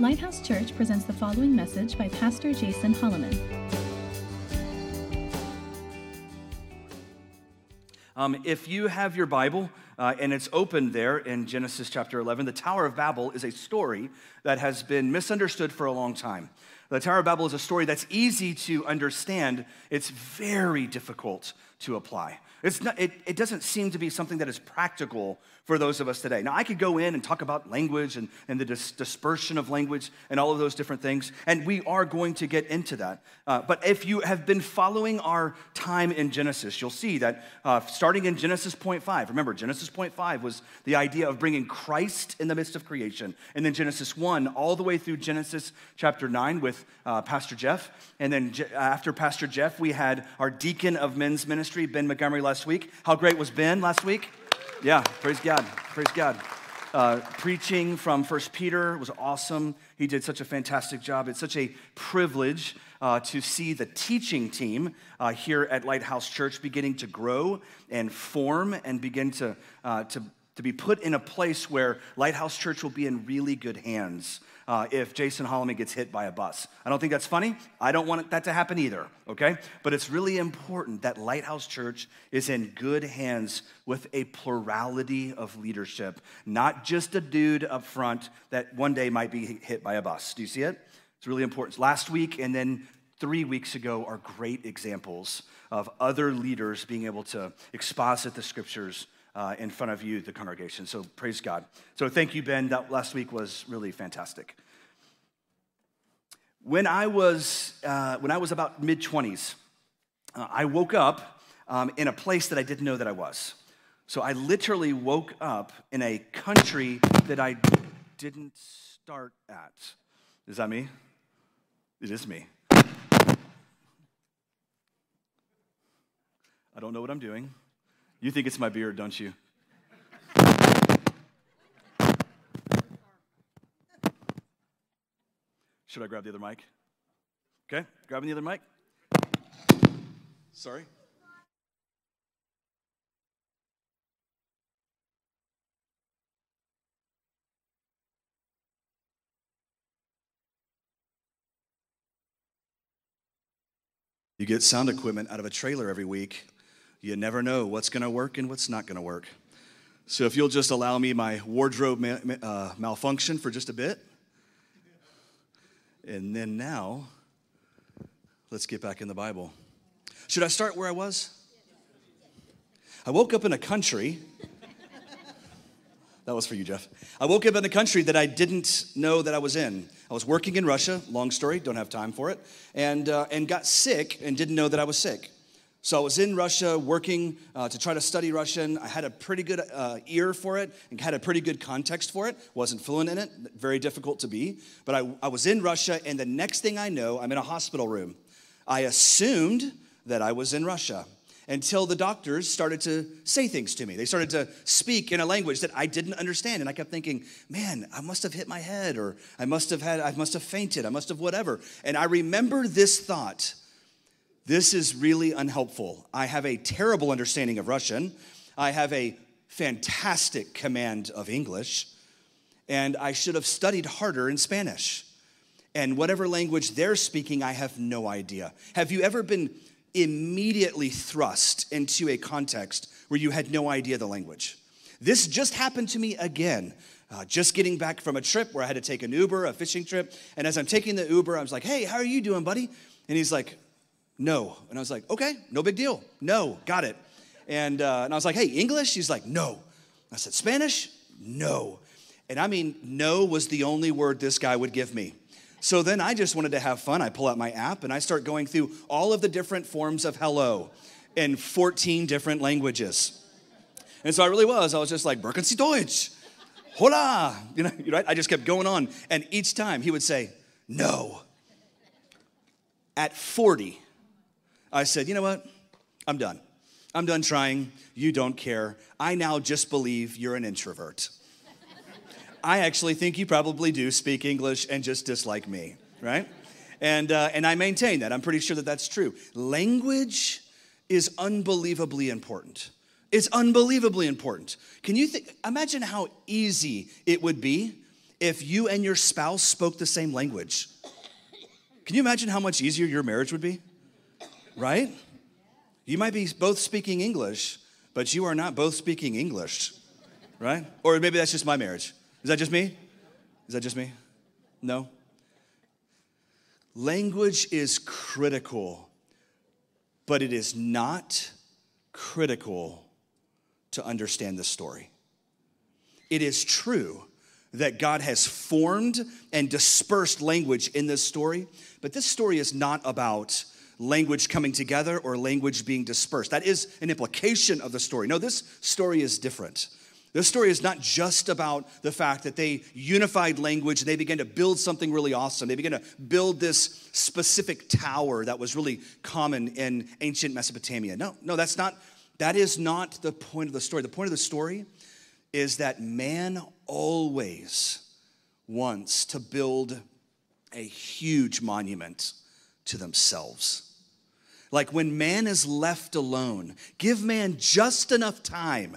Lighthouse Church presents the following message by Pastor Jason Holloman. If you have your Bible and it's open there in Genesis chapter 11, the Tower of Babel is a story that has been misunderstood for a long time. The Tower of Babel is a story that's easy to understand. It's very difficult to apply. It doesn't seem to be something that is practical for those of us today. Now, I could go in and talk about language and the dispersion of language and all of those different things, and we are going to get into that. But if you have been following our time in Genesis, you'll see that starting in Genesis point 5, remember, Genesis point 5 was the idea of bringing Christ in the midst of creation, and then Genesis 1 all the way through Genesis chapter 9 with Pastor Jeff, and then after Pastor Jeff, we had our deacon of men's ministry, Ben Montgomery, last week. How great was Ben last week? Yeah, praise God, praise God. Preaching from 1 Peter was awesome. He did such a fantastic job. It's such a privilege to see the teaching team here at Lighthouse Church beginning to grow and form and begin to be put in a place where Lighthouse Church will be in really good hands if Jason Holloman gets hit by a bus. I don't think that's funny. I don't want that to happen either, okay? But it's really important that Lighthouse Church is in good hands with a plurality of leadership, not just a dude up front that one day might be hit by a bus. Do you see it? It's really important. Last week and then 3 weeks ago are great examples of other leaders being able to exposit the scriptures in front of you, the congregation. So praise God. So thank you, Ben. That last week was really fantastic. When I was about mid-20s, I woke up in a place that I didn't know that I was. So I literally woke up in a country that I didn't start at. Is that me? It is me. I don't know what I'm doing. You think it's my beard, don't you? Should I grab the other mic? Okay, grabbing the other mic. Sorry. You get sound equipment out of a trailer every week. You never know what's going to work and what's not going to work. So if you'll just allow me my wardrobe malfunction for just a bit. And then now, let's get back in the Bible. Should I start where I was? I woke up in a country. That was for you, Jeff. I woke up in a country that I didn't know that I was in. I was working in Russia, long story, don't have time for it, and got sick and didn't know that I was sick. So I was in Russia working to try to study Russian. I had a pretty good ear for it and had a pretty good context for it. Wasn't fluent in it, very difficult to be. But I was in Russia, and the next thing I know, I'm in a hospital room. I assumed that I was in Russia until the doctors started to say things to me. They started to speak in a language that I didn't understand. And I kept thinking, man, I must have hit my head, or I must have fainted, I must have whatever. And I remember this thought. This is really unhelpful. I have a terrible understanding of Russian. I have a fantastic command of English. And I should have studied harder in Spanish. And whatever language they're speaking, I have no idea. Have you ever been immediately thrust into a context where you had no idea the language? This just happened to me again. Just getting back from a trip where I had to take an Uber, a fishing trip. And as I'm taking the Uber, I was like, hey, how are you doing, buddy? And he's like, no. And I was like, okay, no big deal. No, got it. And I was like, hey, English? He's like, no. I said, Spanish? No. And I mean, no was the only word this guy would give me. So then I just wanted to have fun. I pull out my app and I start going through all of the different forms of hello in 14 different languages. And so I was just like, Berken Sie Deutsch. Hola. You know, right? I just kept going on. And each time he would say, no. At 40, I said, you know what? I'm done. I'm done trying. You don't care. I now just believe you're an introvert. I actually think you probably do speak English and just dislike me, right? And I maintain that. I'm pretty sure that that's true. Language is unbelievably important. It's unbelievably important. Can you imagine how easy it would be if you and your spouse spoke the same language. Can you imagine how much easier your marriage would be? Right? You might be both speaking English, but you are not both speaking English, right? Or maybe that's just my marriage. Is that just me? Is that just me? No? Language is critical, but it is not critical to understand the story. It is true that God has formed and dispersed language in this story, but this story is not about language coming together or language being dispersed. That is an implication of the story. No, this story is different. This story is not just about the fact that they unified language and they began to build something really awesome. They began to build this specific tower that was really common in ancient Mesopotamia. No, that is not the point of the story. The point of the story is that man always wants to build a huge monument to themselves. Like when man is left alone, give man just enough time,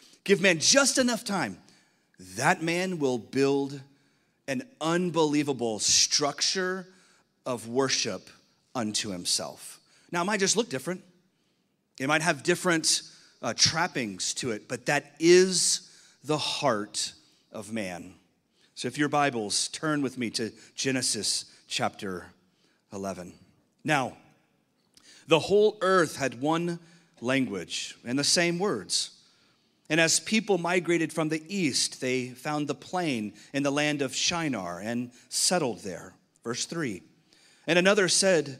that man will build an unbelievable structure of worship unto himself. Now, it might just look different. It might have different trappings to it, but that is the heart of man. So if your Bibles, turn with me to Genesis chapter 11. Now, the whole earth had one language and the same words. And as people migrated from the east, they found the plain in the land of Shinar and settled there. Verse 3. And they said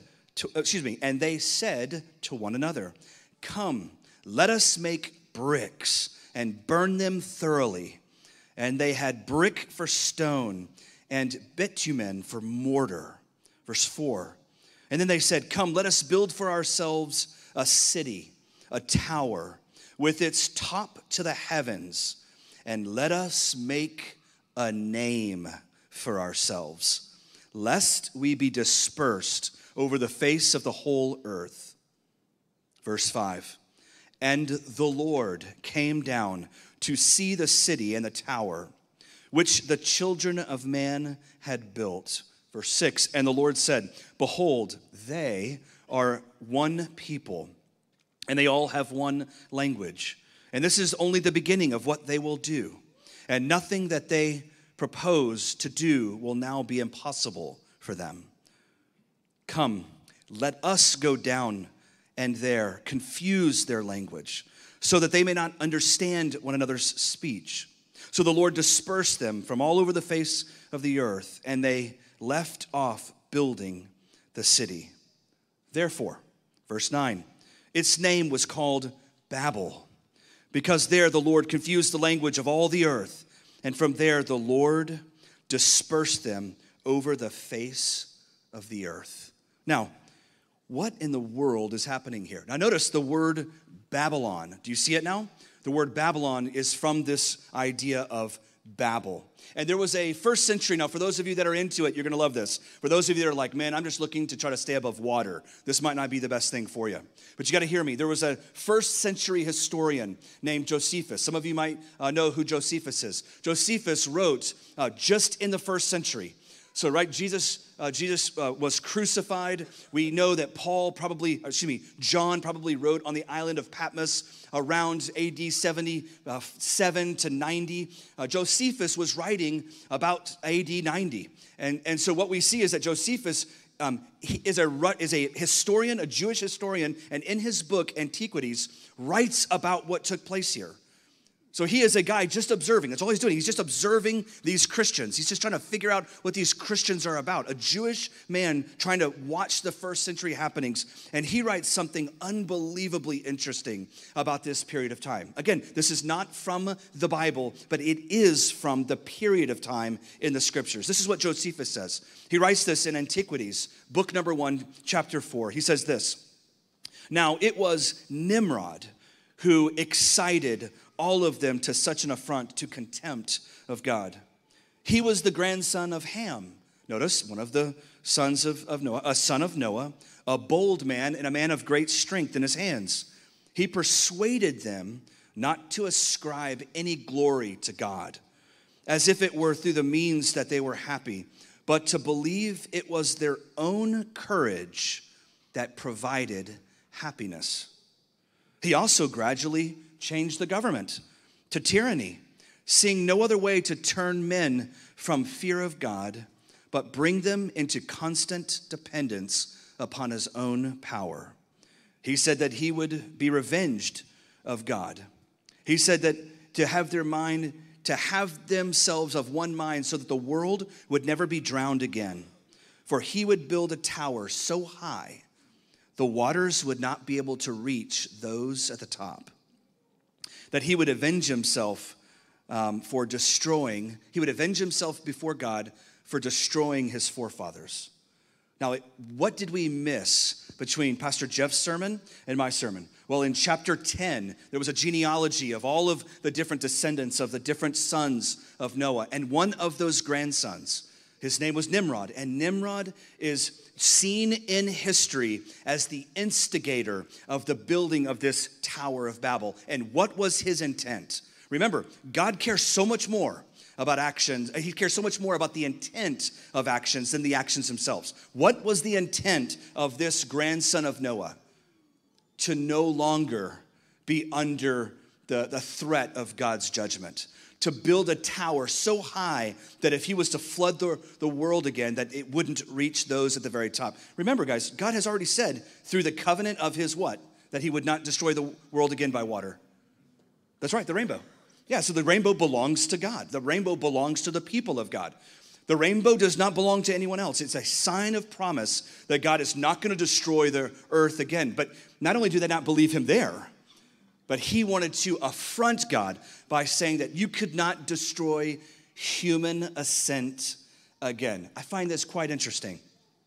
to one another, "Come, let us make bricks and burn them thoroughly." And they had brick for stone and bitumen for mortar. Verse 4. And then they said, "Come, let us build for ourselves a city, a tower, with its top to the heavens, and let us make a name for ourselves, lest we be dispersed over the face of the whole earth." Verse 5. And the Lord came down to see the city and the tower, which the children of man had built. Verse 6. And the Lord said, "Behold, they are one people, and they all have one language. And this is only the beginning of what they will do. And nothing that they propose to do will now be impossible for them. Come, let us go down and there confuse their language, so that they may not understand one another's speech." So the Lord dispersed them from all over the face of the earth, and they left off building the city. Therefore, verse 9, its name was called Babel, because there the Lord confused the language of all the earth, and from there the Lord dispersed them over the face of the earth. Now, what in the world is happening here? Now notice the word Babylon. Do you see it now? The word Babylon is from this idea of Babel. And there was a first century, now for those of you that are into it, you're gonna love this. For those of you that are like, man, I'm just looking to try to stay above water, this might not be the best thing for you. But you gotta hear me. There was a first century historian named Josephus. Some of you might know who Josephus is. Josephus wrote just in the first century. So, right, Jesus was crucified. We know that John probably wrote on the island of Patmos around AD 77 to 90. Josephus was writing about AD 90. And so what we see is that Josephus is a historian, a Jewish historian, and in his book, Antiquities, writes about what took place here. So he is a guy just observing. That's all he's doing. He's just observing these Christians. He's just trying to figure out what these Christians are about. A Jewish man trying to watch the first century happenings. And he writes something unbelievably interesting about this period of time. Again, this is not from the Bible, but it is from the period of time in the scriptures. This is what Josephus says. He writes this in Antiquities, book number 1, chapter 4. He says this: "Now it was Nimrod who excited all of them to such an affront to contempt of God. He was the grandson of Ham." Notice, one of the sons of Noah, a son of Noah, a bold man and a man of great strength in his hands. He persuaded them not to ascribe any glory to God, as if it were through the means that they were happy, but to believe it was their own courage that provided happiness. He also gradually changed the government to tyranny, seeing no other way to turn men from fear of God, but bring them into constant dependence upon his own power. He said that he would be revenged of God. He said that to have themselves of one mind so that the world would never be drowned again. For he would build a tower so high, the waters would not be able to reach those at the top. That he would avenge himself before God for destroying his forefathers. Now, what did we miss between Pastor Jeff's sermon and my sermon? Well, in chapter 10, there was a genealogy of all of the different descendants of the different sons of Noah. And one of those grandsons, his name was Nimrod. And Nimrod is seen in history as the instigator of the building of this Tower of Babel. And what was his intent? Remember, God cares so much more about actions. He cares so much more about the intent of actions than the actions themselves. What was the intent of this grandson of Noah? To no longer be under the threat of God's judgment. To build a tower so high that if he was to flood the world again, that it wouldn't reach those at the very top. Remember, guys, God has already said through the covenant of his what? That he would not destroy the world again by water. That's right, the rainbow. Yeah, so the rainbow belongs to God. The rainbow belongs to the people of God. The rainbow does not belong to anyone else. It's a sign of promise that God is not going to destroy the earth again. But not only do they not believe him there, but he wanted to affront God by saying that you could not destroy human ascent again. I find this quite interesting.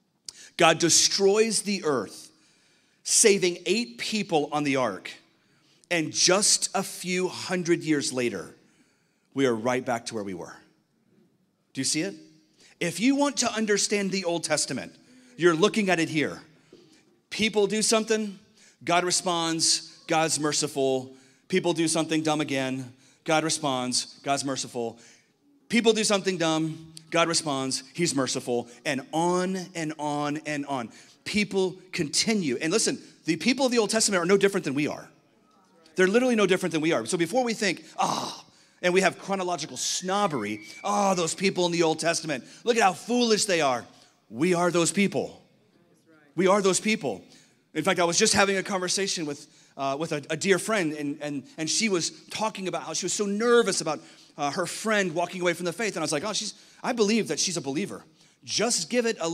God destroys the earth, saving 8 people on the ark. And just a few hundred years later, we are right back to where we were. Do you see it? If you want to understand the Old Testament, you're looking at it here. People do something, God responds, God's merciful. People do something dumb again, God responds, God's merciful. People do something dumb, God responds, he's merciful, and on and on and on. People continue. And listen, the people of the Old Testament are no different than we are. They're literally no different than we are. So before we think, and we have chronological snobbery, those people in the Old Testament, look at how foolish they are. We are those people. We are those people. In fact, I was just having a conversation with a dear friend, and she was talking about how she was so nervous about her friend walking away from the faith. And I was like, I believe that she's a believer. Just give her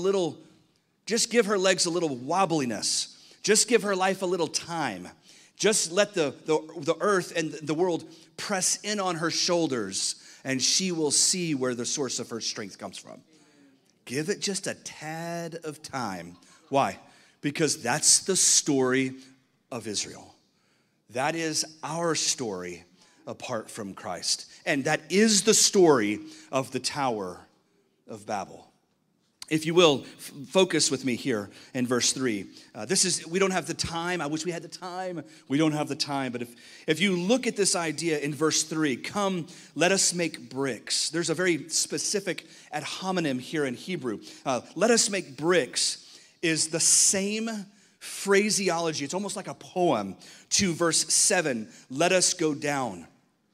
legs a little wobbliness. Just give her life a little time. Just let the earth and the world press in on her shoulders, and she will see where the source of her strength comes from. Give it just a tad of time. Why? Because that's the story of Israel. That is our story apart from Christ. And that is the story of the Tower of Babel. If you will, focus with me here in verse 3. We don't have the time. I wish we had the time. We don't have the time. But if you look at this idea in verse 3, come, let us make bricks. There's a very specific ad hominem here in Hebrew. Let us make bricks is the same phraseology. It's almost like a poem to verse 7, let us go down.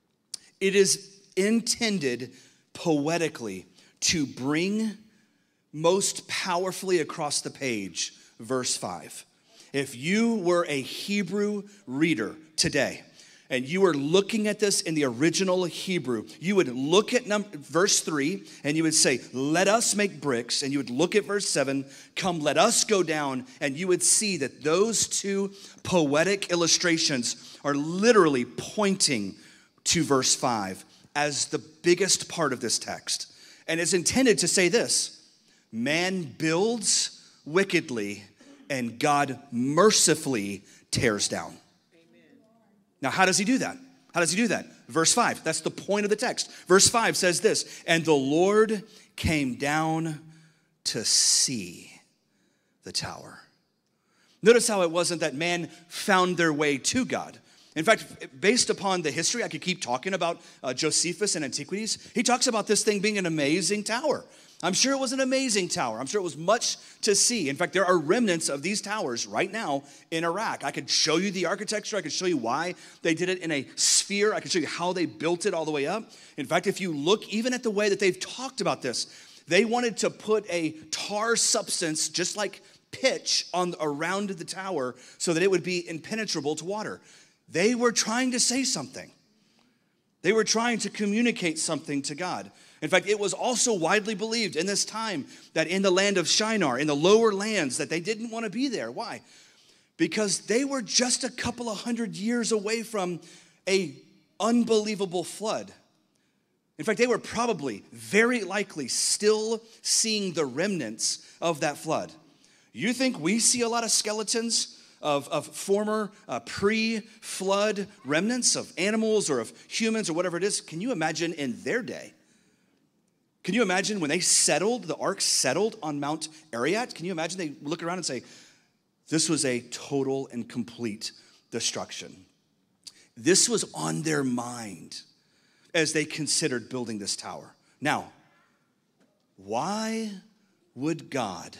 It is intended poetically to bring most powerfully across the page, verse 5. If you were a Hebrew reader today, and you were looking at this in the original Hebrew, you would look at verse 3, and you would say, let us make bricks, and you would look at verse 7, come, let us go down, and you would see that those two poetic illustrations are literally pointing to verse 5 as the biggest part of this text. And it's intended to say this: man builds wickedly, and God mercifully tears down. Amen. Now, how does he do that? How does he do that? Verse 5, that's the point of the text. Verse 5 says this, and the Lord came down to see the tower. Notice how it wasn't that man found their way to God. In fact, based upon the history, I could keep talking about Josephus and Antiquities. He talks about this thing being an amazing tower. I'm sure it was an amazing tower. I'm sure it was much to see. In fact, there are remnants of these towers right now in Iraq. I could show you the architecture. I could show you why they did it in a sphere. I could show you how they built it all the way up. In fact, if you look even at the way that they've talked about this, they wanted to put a tar substance, just like pitch, around the tower so that it would be impenetrable to water. They were trying to say something. They were trying to communicate something to God. In fact, it was also widely believed in this time that in the land of Shinar, in the lower lands, that they didn't want to be there. Why? Because they were just a couple of hundred years away from an unbelievable flood. In fact, they were probably, very likely, still seeing the remnants of that flood. You think we see a lot of skeletons of former pre-flood remnants of animals or of humans or whatever it is? Can you imagine in their day? Can you imagine when they settled, the ark settled on Mount Ararat? Can you imagine they look around and say, this was a total and complete destruction. This was on their mind as they considered building this tower. Now, why would God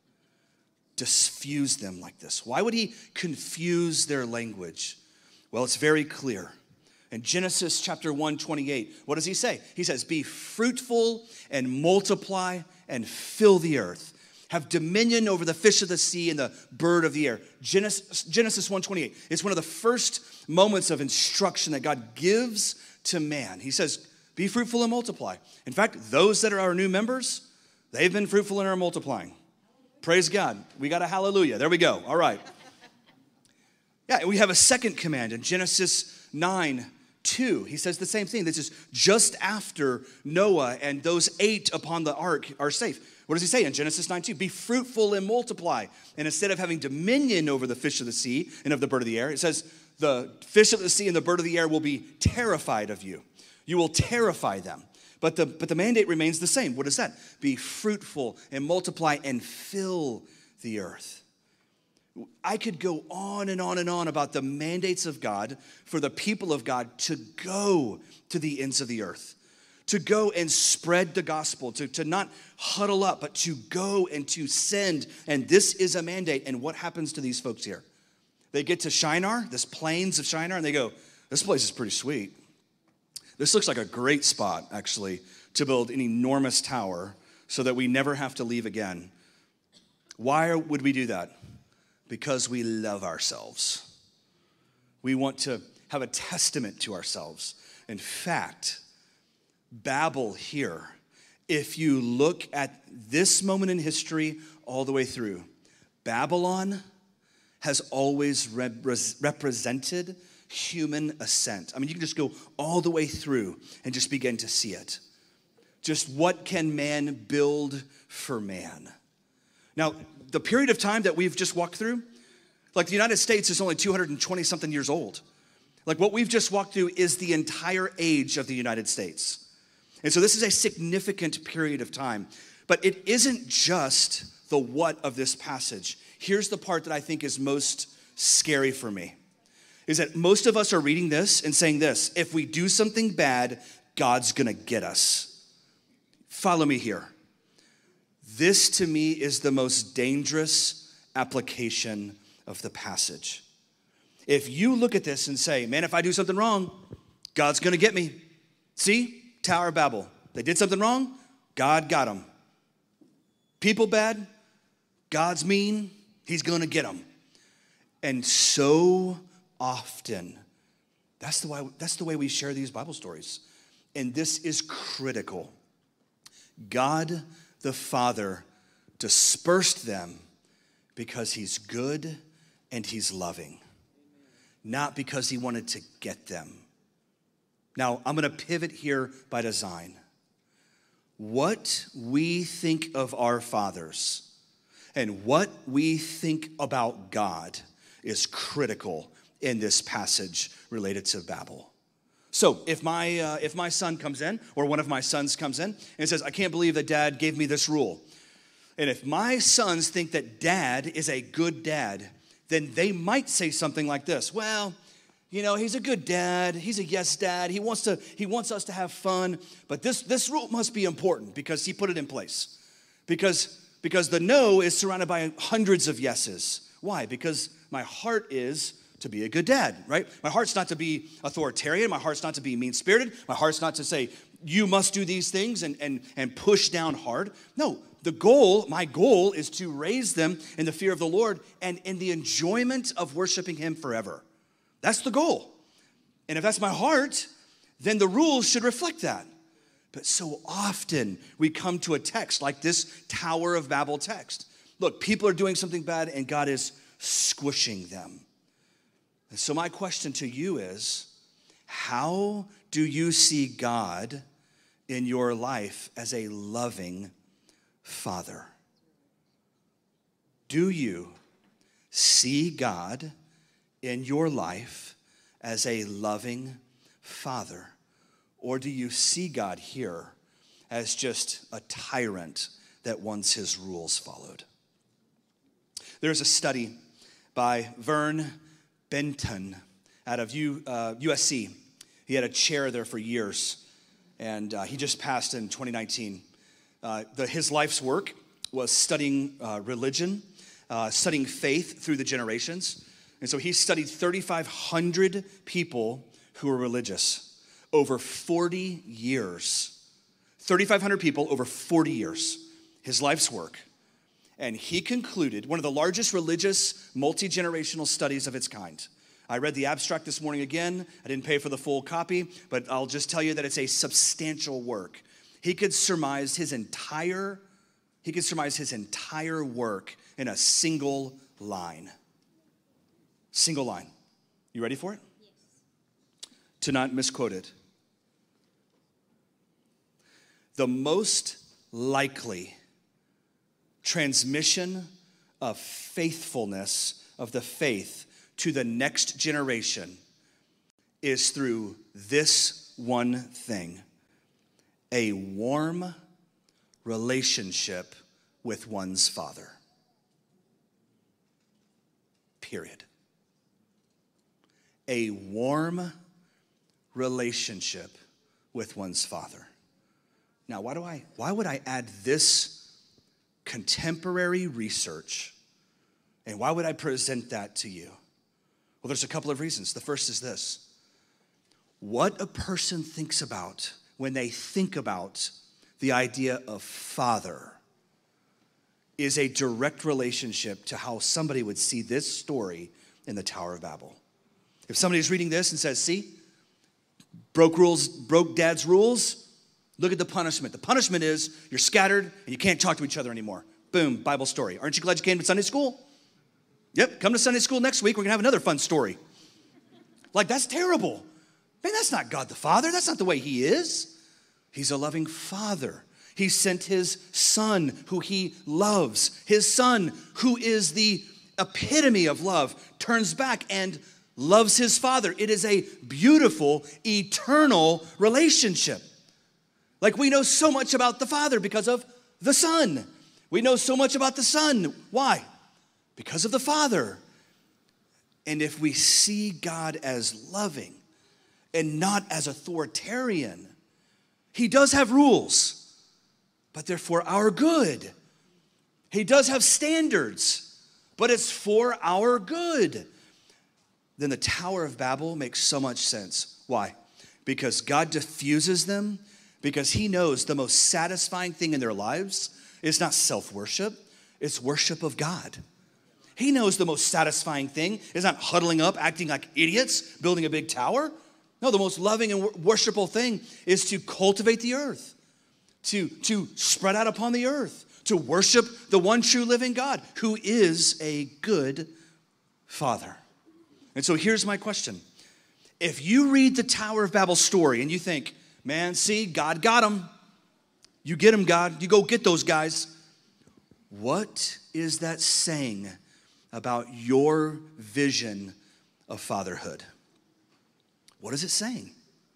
diffuse them like this? Why would he confuse their language? Well, it's very clear. In Genesis chapter 1:28, what does he say? He says, be fruitful and multiply and fill the earth. Have dominion over the fish of the sea and the bird of the air. Genesis 1:28. It's one of the first moments of instruction that God gives to man. He says, be fruitful and multiply. In fact, those that are our new members, they've been fruitful and are multiplying. Praise God. We got a hallelujah. There we go. All right. Yeah, and we have a second command in Genesis 9:2. He says the same thing. This is just after Noah and those 8 upon the ark are safe. What does he say in Genesis 9:2? Be fruitful and multiply. And instead of having dominion over the fish of the sea and of the bird of the air, it says the fish of the sea and the bird of the air will be terrified of you. You will terrify them. But the mandate remains the same. What is that? Be fruitful and multiply and fill the earth. I could go on and on and on about the mandates of God for the people of God to go to the ends of the earth, to go and spread the gospel, to not huddle up, but to go and to send. And this is a mandate. And what happens to these folks here? They get to Shinar, this plains of Shinar, and they go, this place is pretty sweet. This looks like a great spot, actually, to build an enormous tower so that we never have to leave again. Why would we do that? Because we love ourselves. We want to have a testament to ourselves. In fact, Babel here, if you look at this moment in history all the way through, Babylon has always represented human ascent. I mean, you can just go all the way through and just begin to see it. Just what can man build for man? Now, the period of time that we've just walked through, like the United States is only 220 something years old. Like what we've just walked through is the entire age of the United States. And so this is a significant period of time. But it isn't just the what of this passage. Here's the part that I think is most scary for me, is that most of us are reading this and saying this: if we do something bad, God's gonna get us. Follow me here. This to me is the most dangerous application of the passage. If you look at this and say, man, if I do something wrong, God's gonna get me. See, Tower of Babel. They did something wrong, God got them. People bad, God's mean, he's gonna get them. And so often, that's the way we share these Bible stories. And this is critical. God the Father dispersed them because he's good and he's loving, not because he wanted to get them. Now, I'm going to pivot here by design. What we think of our fathers and what we think about God is critical in this passage related to Babel. So if my son comes in, or one of my sons comes in and says, I can't believe that dad gave me this rule. And if my sons think that dad is a good dad, then they might say something like this: well, You know, he's a good dad. He's a yes dad. He wants us to have fun. But this rule must be important because he put it in place. Because the no is surrounded by hundreds of yeses. Why? Because my heart is to be a good dad, right? My heart's not to be authoritarian. My heart's not to be mean-spirited. My heart's not to say, you must do these things and push down hard. No, my goal is to raise them in the fear of the Lord and in the enjoyment of worshiping him forever. That's the goal. And if that's my heart, then the rules should reflect that. But so often we come to a text like this Tower of Babel text. Look, people are doing something bad and God is squishing them. And so my question to you is, how do you see God in your life as a loving Father? Do you see God in your life as a loving Father? Or do you see God here as just a tyrant that wants his rules followed? There's a study by Vern Benton out of USC. He had a chair there for years, and he just passed in 2019. His life's work was studying religion, studying faith through the generations. And so he studied 3,500 people who were religious over 40 years. 3,500 people over 40 years, his life's work. And he concluded one of the largest religious multi-generational studies of its kind. I read the abstract this morning again. I didn't pay for the full copy, but I'll just tell you that it's a substantial work. He could surmise his entire work in a single line. Single line. You ready for it? Yes. To not misquote it. The most likely transmission of faithfulness of the faith to the next generation is through this one thing: a warm relationship with one's father. Period. A warm relationship with one's father. Now, why would I add this contemporary research, and why would I present that to you? Well, there's a couple of reasons. The first is this: what a person thinks about when they think about the idea of father is a direct relationship to how somebody would see this story in the Tower of Babel. If somebody's reading this and says, see, broke dad's rules, look at the punishment. The punishment is you're scattered and you can't talk to each other anymore. Boom, Bible story. Aren't you glad you came to Sunday school? Yep, come to Sunday school next week. We're going to have another fun story. Like, that's terrible. Man, that's not God the Father. That's not the way he is. He's a loving Father. He sent his Son who he loves. His Son who is the epitome of love turns back and loves his Father. It is a beautiful, eternal relationship. Like, we know so much about the Father because of the Son. We know so much about the Son. Why? Because of the Father. And if we see God as loving and not as authoritarian, he does have rules, but they're for our good. He does have standards, but it's for our good. Then the Tower of Babel makes so much sense. Why? Because God diffuses them, because he knows the most satisfying thing in their lives is not self-worship, it's worship of God. He knows the most satisfying thing is not huddling up, acting like idiots, building a big tower. No, the most loving and worshipful thing is to cultivate the earth, to spread out upon the earth, to worship the one true living God who is a good Father. And so here's my question. If you read the Tower of Babel story and you think, man, see, God got him. You get him, God. You go get those guys. What is that saying about your vision of fatherhood? What is it saying?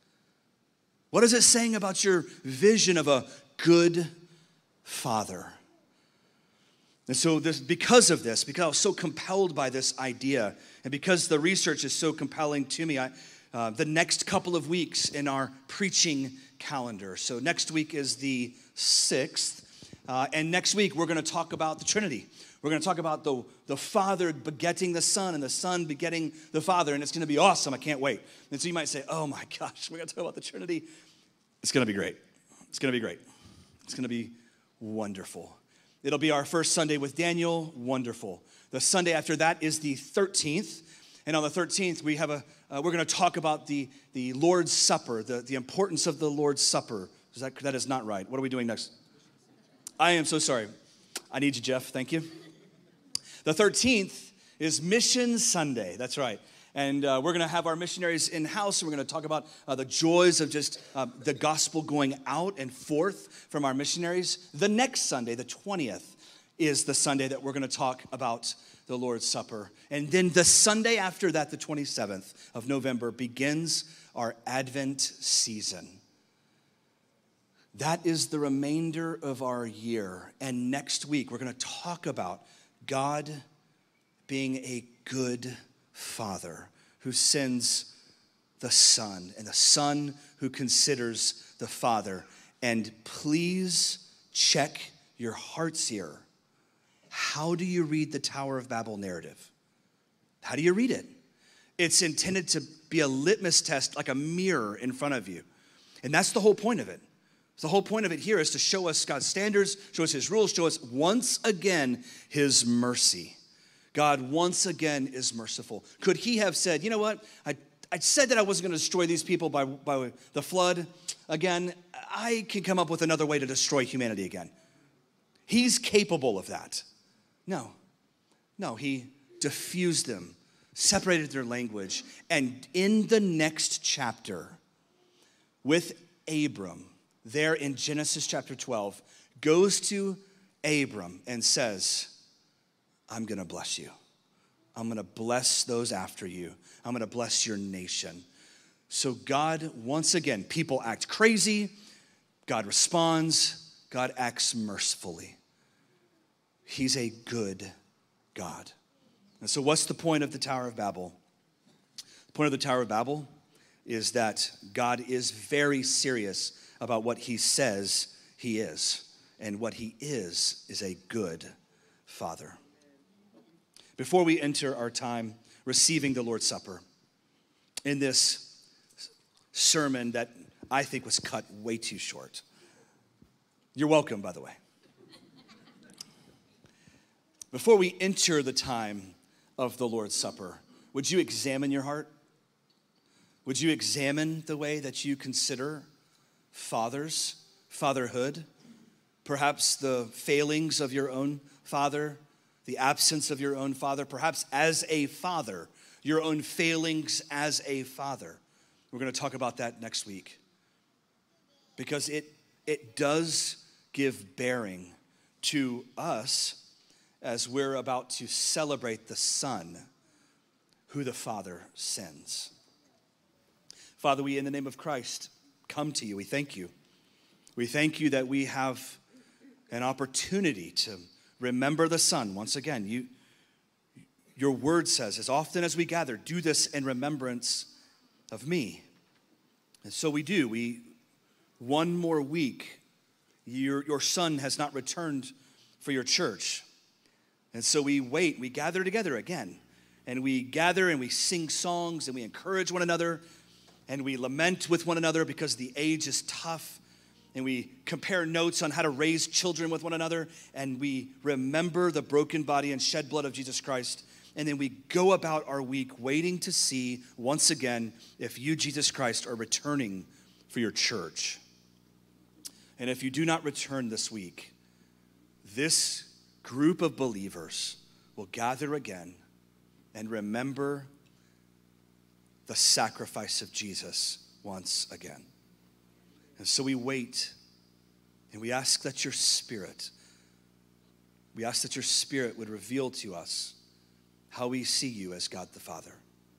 What is it saying about your vision of a good father? And so because of this, because I was so compelled by this idea, and because the research is so compelling to me, the next couple of weeks in our preaching calendar. So next week is the 6th, and next week we're going to talk about the Trinity. We're going to talk about the Father begetting the Son and the Son begetting the Father, and it's going to be awesome. I can't wait. And so you might say, oh my gosh, we're going to talk about the Trinity. It's going to be great. It's going to be great. It's going to be wonderful. It'll be our first Sunday with Daniel. Wonderful. The Sunday after that is the 13th. And on the 13th, we're going to talk about the Lord's Supper, the importance of the Lord's Supper. That is not right. What are we doing next? I am so sorry. I need you, Jeff. Thank you. The 13th is Mission Sunday. That's right. And we're going to have our missionaries in-house. We're going to talk about the joys of just the gospel going out and forth from our missionaries. The next Sunday, the 20th, is the Sunday that we're going to talk about the Lord's Supper. And then the Sunday after that, the 27th of November, begins our Advent season. That is the remainder of our year. And next week, we're going to talk about God being a good Father who sends the Son, and the Son who considers the Father. And please check your hearts here. How do you read the Tower of Babel narrative? How do you read it? It's intended to be a litmus test, like a mirror in front of you. And that's the whole point of it. The whole point of it here is to show us God's standards, show us his rules, show us once again his mercy. God once again is merciful. Could he have said, you know what, I said that I wasn't going to destroy these people by the flood again. I can come up with another way to destroy humanity again. He's capable of that. No, he diffused them, separated their language, and in the next chapter, with Abram, there in Genesis chapter 12, goes to Abram and says, I'm going to bless you. I'm going to bless those after you. I'm going to bless your nation. So God, once again, people act crazy. God responds. God acts mercifully. He's a good God. And so what's the point of the Tower of Babel? The point of the Tower of Babel is that God is very serious about what he says he is. And what he is a good Father. Before we enter our time receiving the Lord's Supper, in this sermon that I think was cut way too short. You're welcome, by the way. Before we enter the time of the Lord's Supper, would you examine your heart? Would you examine the way that you consider fatherhood, perhaps the failings of your own father, the absence of your own father, perhaps as a father, your own failings as a father. We're going to talk about that next week because it does give bearing to us as we're about to celebrate the Son who the Father sends. Father, we, in the name of Christ, come to you. We thank you. We thank you that we have an opportunity to remember the Son. Once again, your word says, as often as we gather, do this in remembrance of me. And so we do. One more week, your Son has not returned for your church. And so we wait, we gather together again. And we gather and we sing songs and we encourage one another. And we lament with one another because the age is tough. And we compare notes on how to raise children with one another. And we remember the broken body and shed blood of Jesus Christ. And then we go about our week waiting to see once again if you, Jesus Christ, are returning for your church. And if you do not return this week, this group of believers will gather again and remember the sacrifice of Jesus once again. And so we wait and we ask that your Spirit would reveal to us how we see you as God the Father.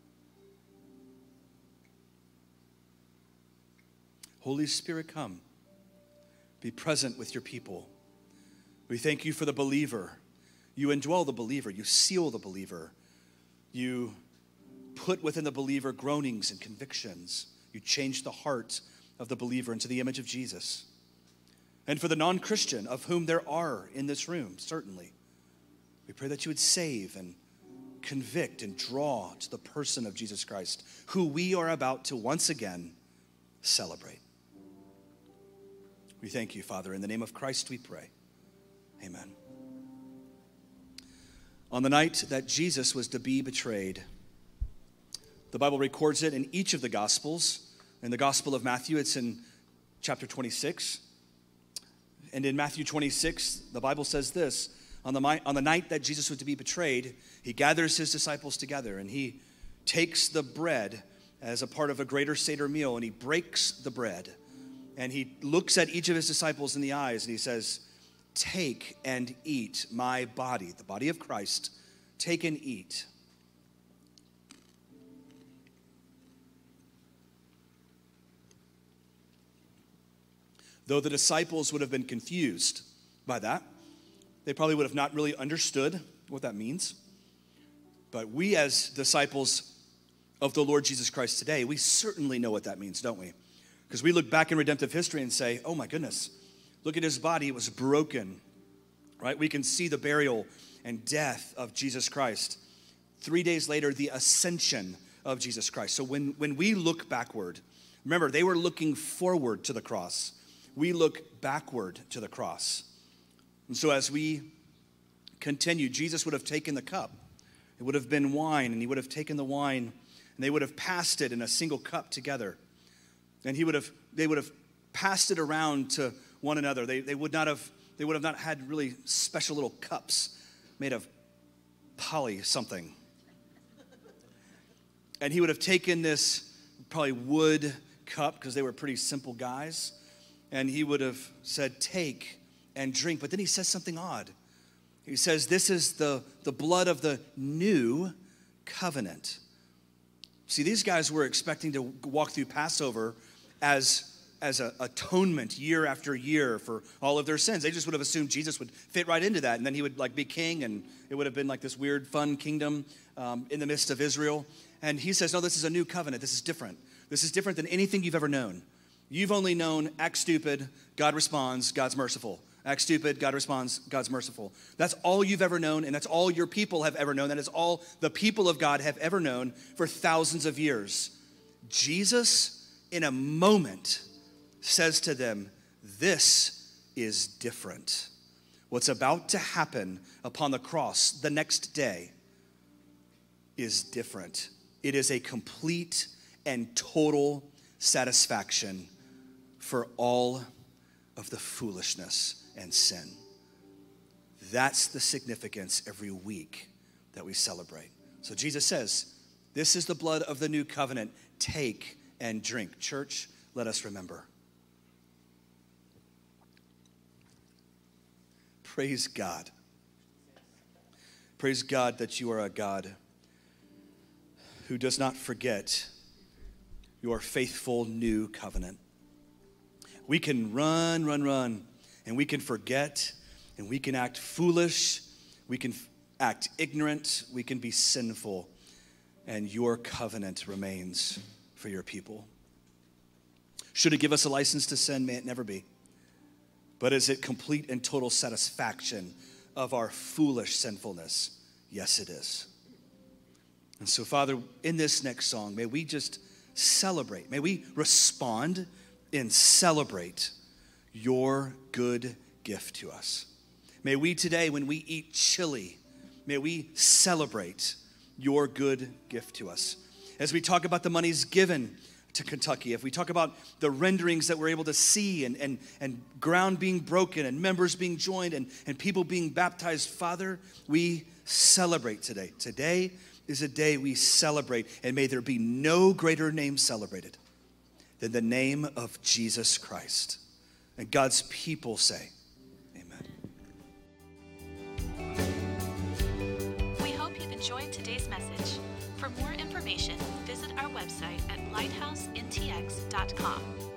Holy Spirit, come. Be present with your people. We thank you for the believer You indwell the believer. You seal the believer. You put within the believer groanings and convictions. You change the heart of the believer into the image of Jesus. And for the non-Christian, of whom there are in this room, certainly, we pray that you would save and convict and draw to the person of Jesus Christ, who we are about to once again celebrate. We thank you, Father. In the name of Christ we pray. Amen. On the night that Jesus was to be betrayed, the Bible records it in each of the Gospels. In the Gospel of Matthew, it's in chapter 26. And in Matthew 26, the Bible says this: on the night that Jesus was to be betrayed, he gathers his disciples together and he takes the bread as a part of a greater Seder meal, and he breaks the bread. And he looks at each of his disciples in the eyes and he says, "Take and eat my body," the body of Christ. Take and eat. Though the disciples would have been confused by that, they probably would have not really understood what that means. But we as disciples of the Lord Jesus Christ today, we certainly know what that means, don't we? Because we look back in redemptive history and say, oh my goodness, look at his body, it was broken, right? We can see the burial and death of Jesus Christ. 3 days later, the ascension of Jesus Christ. So when we look backward, remember, they were looking forward to the cross. We look backward to the cross. And so as we continue, Jesus would have taken the cup. It would have been wine, and he would have taken the wine, and they would have passed it in a single cup together. And they would have passed it around to one another. They would have not had really special little cups made of poly something. And he would have taken this probably wood cup, because they were pretty simple guys, and he would have said, "Take and drink." But then he says something odd. He says, "This is the blood of the new covenant." See, these guys were expecting to walk through Passover as an atonement year after year for all of their sins. They just would have assumed Jesus would fit right into that, and then he would be king, and it would have been like this weird, fun kingdom in the midst of Israel. And he says, no, this is a new covenant. This is different. This is different than anything you've ever known. You've only known act stupid, God responds, God's merciful. Act stupid, God responds, God's merciful. That's all you've ever known, and that's all your people have ever known. That is all the people of God have ever known for thousands of years. Jesus, in a moment, says to them, this is different. What's about to happen upon the cross the next day is different. It is a complete and total satisfaction for all of the foolishness and sin. That's the significance every week that we celebrate. So Jesus says, this is the blood of the new covenant. Take and drink. Church, let us remember. Praise God. Praise God that you are a God who does not forget your faithful new covenant. We can run, and we can forget, and we can act foolish, we can act ignorant, we can be sinful, and your covenant remains for your people. Should it give us a license to sin? May it never be. But is it complete and total satisfaction of our foolish sinfulness? Yes, it is. And so, Father, in this next song, may we just celebrate. May we respond and celebrate your good gift to us. May we today, when we eat chili, may we celebrate your good gift to us. As we talk about the monies given to Kentucky, if we talk about the renderings that we're able to see and ground being broken and members being joined and people being baptized, Father, we celebrate today. Today is a day we celebrate, and may there be no greater name celebrated than the name of Jesus Christ. And God's people say, amen. We hope you've enjoyed today's message. For more information, visit our website at lighthousentx.com.